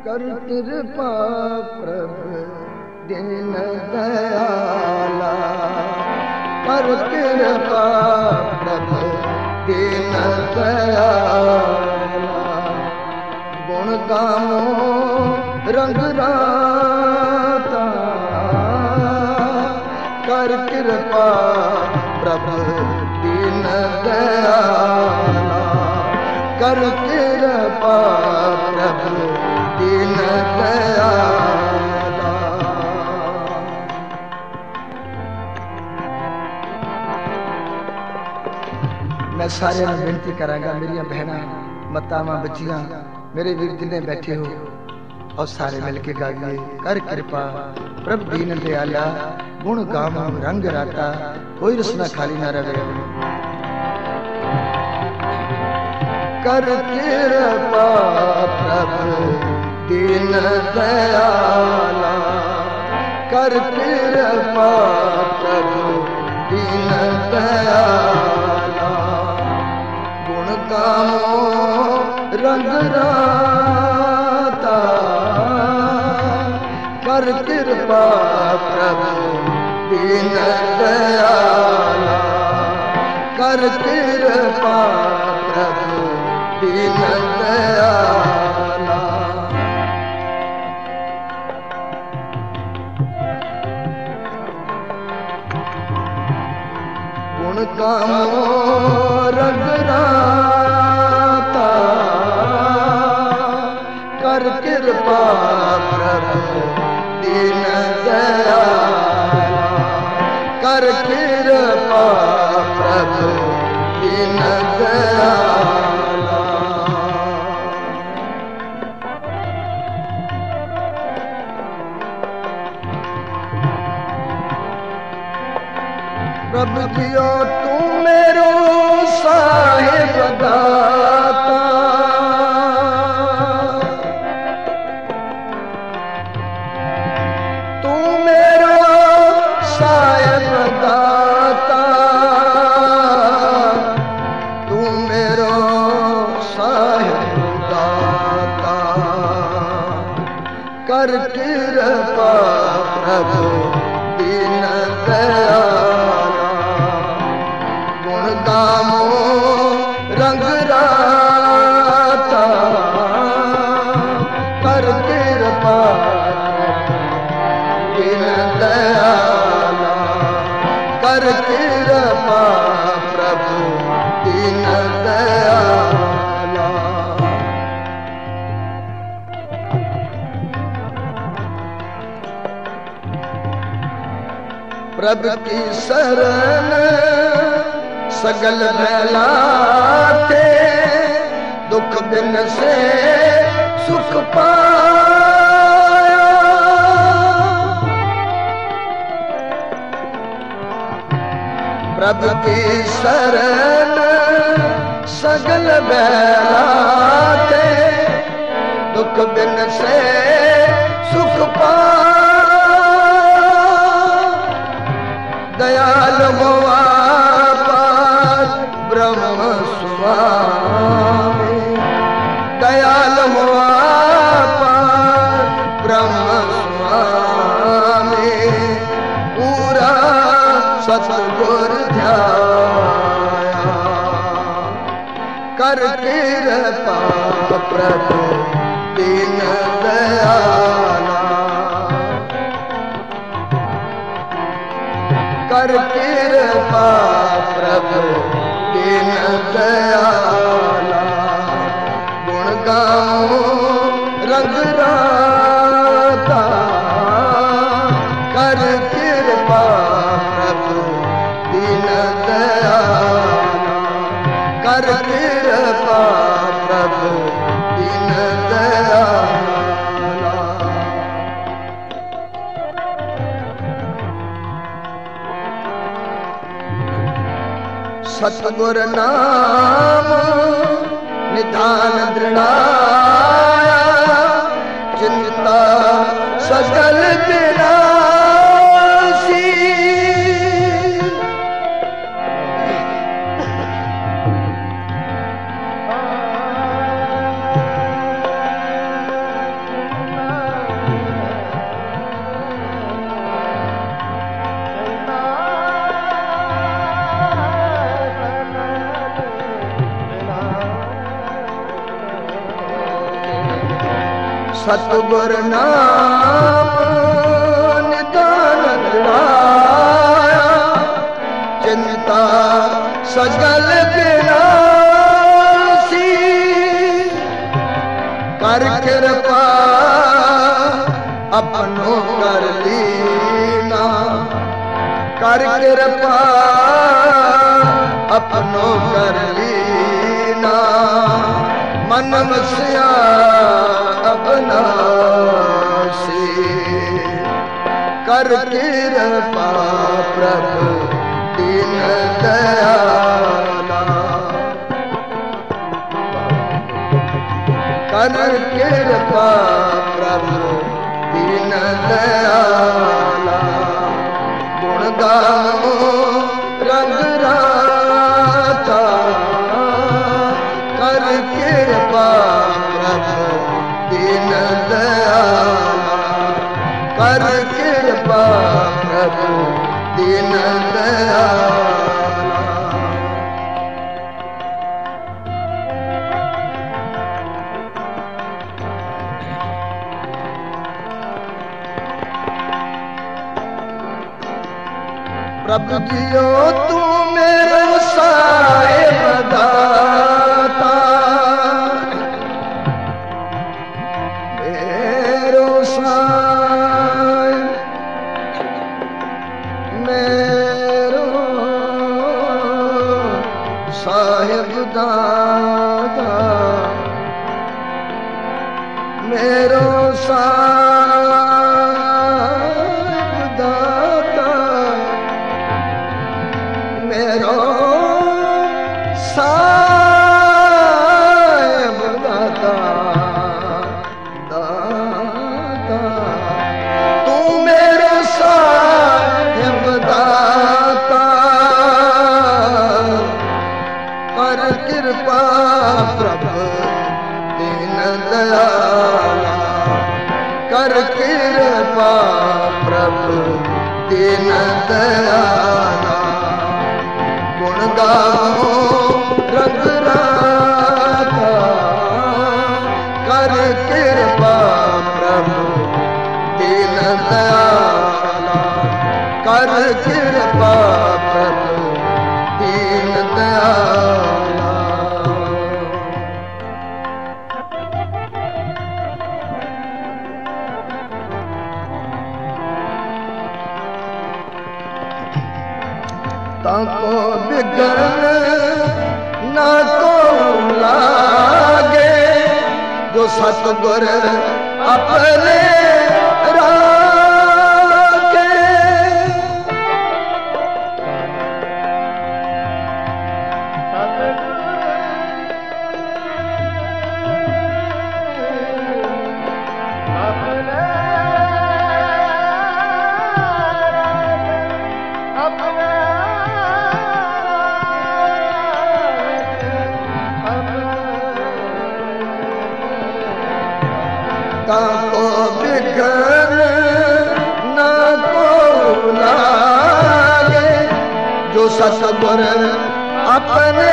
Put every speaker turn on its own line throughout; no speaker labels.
कर कृपा प्रभु दीन दयाला, कर कृपा प्रभु दीन दयाला। गुण गामो रंग राता, कर कृपा प्रभु दीन दयाला, कर कृपा प्रभु दीन दयाला। मैं सारे में बेनती करांगा, मेरिया बहना मतावा बच्चियां मेरे वीर जिन्ने बैठे हो और सारे मिलके गाइए। कर कृपा प्रभु दीन दयाला, गुण गाम रंग राता, कोई रसना खाली ना रहे। कर कृपा प्रभु दीन दयाला, कर कृपा प्रभु दीन दयाला। गुण गामो रंग राता, कर कृपा प्रभु दीन दयाला, कर कृपा प्रभु दीन दयाला। गुण गामो रंग राता, कर कृपा प्रभु दीन दयाला, कर कृपा प्रभु दीन दयाला। प्रभु जियो तू मेरो साहिब दाता, तू मेरो साहिब दाता, तू मेरो साहिब दाता। कर कृपा प्रभु दीन दयाला, गुण गामो रंग राता, कर कृपा दीन दयाला, कर कृपा प्रभु दीन दयाला। प्रभु की शरण सगल भैलाते, दुख बिन से सुख पाया। प्रभु की शरण सगल भैलाते, दुख बिन से सुख पाया। दयाल हुआ पार ब्रह्म स्वामी, दयाल हुआ पार ब्रह्म स्वामी। पूरा सतगुर ध्याया, कर कृपा प्रभु दीन दयाला, कर कृपा प्रभु दीन दयाला। गुण गामो रंग राता, कर कृपा प्रभु दीन दयाला, कर कृपा प्रभु दीन दयाला। सतगुर नाम निधान दृढ़ाया, चिंता सगल विनाशी। सतगुर नाम निदान दिलाया, चिंता सगल विनाशी, कर कृपा अपनो कर लीना, कर कृपा अपनो कर लीना, मन मसिया अबनासी, कर कृपा प्रभु दीन दयाला, कर कृपा प्रभु दीन दयाला, गुण गाओ रंग राता, कर कृपा प्रभु दीन दयाला, कर कृपा प्रभु दीन दयाला। प्रभु जियो तू मेरो साहिब दाता, मेरो साहिब, मेरो साहिब दाता, मेरो साहिब दाता, मेरो साहिब दाता, दाता, तू मेरो साहिब दाता, कर कृपा प्रभु दीन दयाला, कर कृपा प्रभु दीन दयाला, गुण गाओ रंग राता, कर कृपा प्रभु दीन दयाला, कर कृपा प्रभु दीन दयाला। ताको बिगड़न ना को लागे, जो सतगुर अपने राखे, ताको बिगड़ ना को लागे, जो सतगुर अपने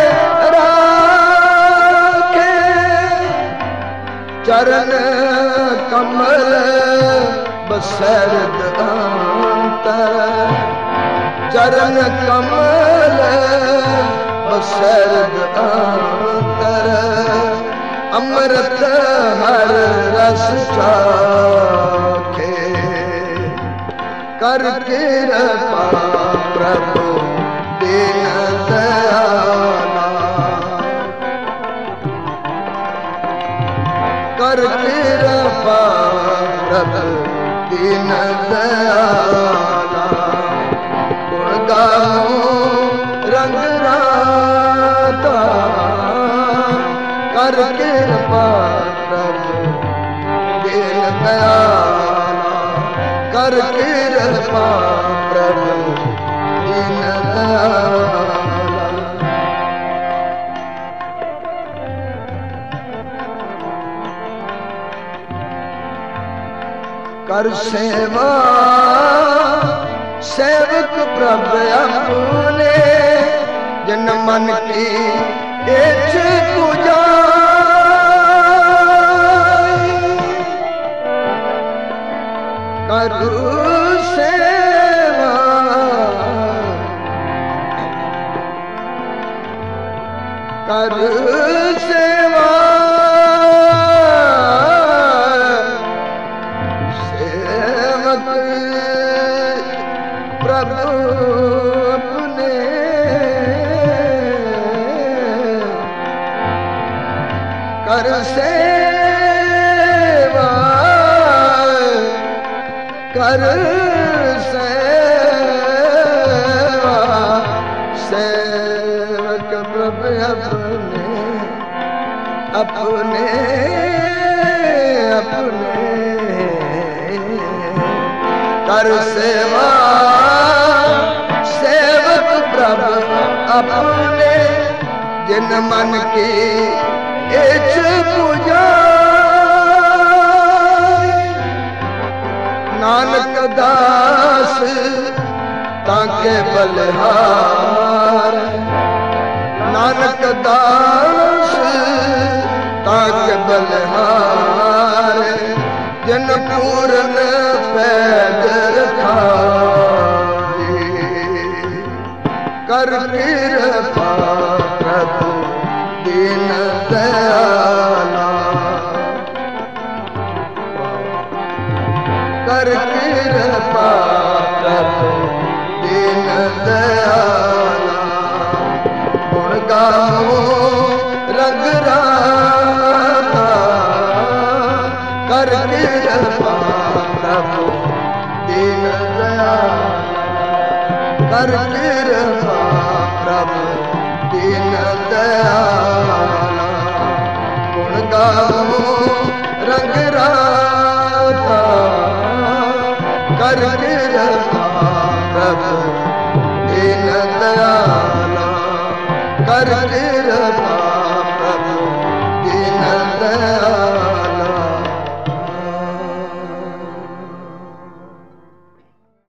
राखे, चरण कमल बसरद अंतर, चरण कमल बसरद अंतर, अमृत हर रस चाखे, कर कृपा प्रभु दीन दयाला, कर कृपा प्रभु दीन दयाला, गुण गाओ रंग राता, कर कृपा प्रभु दीन दयाला, कर कृपा प्रभु दीन दयाला। कर सेवा सेवक प्रभु अपने, जिन मन की इच्छ पूजा, कर सेवा सेवक प्रभु अपने कर सेवा कर सेवा सेवक प्रभु अपने अपने कर सेवा सेवक प्रभु अपने जिन मन की इच पूजा नानक दास ताके बलिहार नानक दास ताके बलिहार जिन पूरन पैद रखाए कर कृपा प्रभु दीन दयाला कर कृपा प्रभु दीन दयाला गुण गाओ रंग राता कर कृपा प्रभु दीन दयाला कर कृपा प्रभु दीन दयाला गुण गाओ रंग राता कर कृपा प्रभु दीन दयाला कर कृपा प्रभु दीन दयाला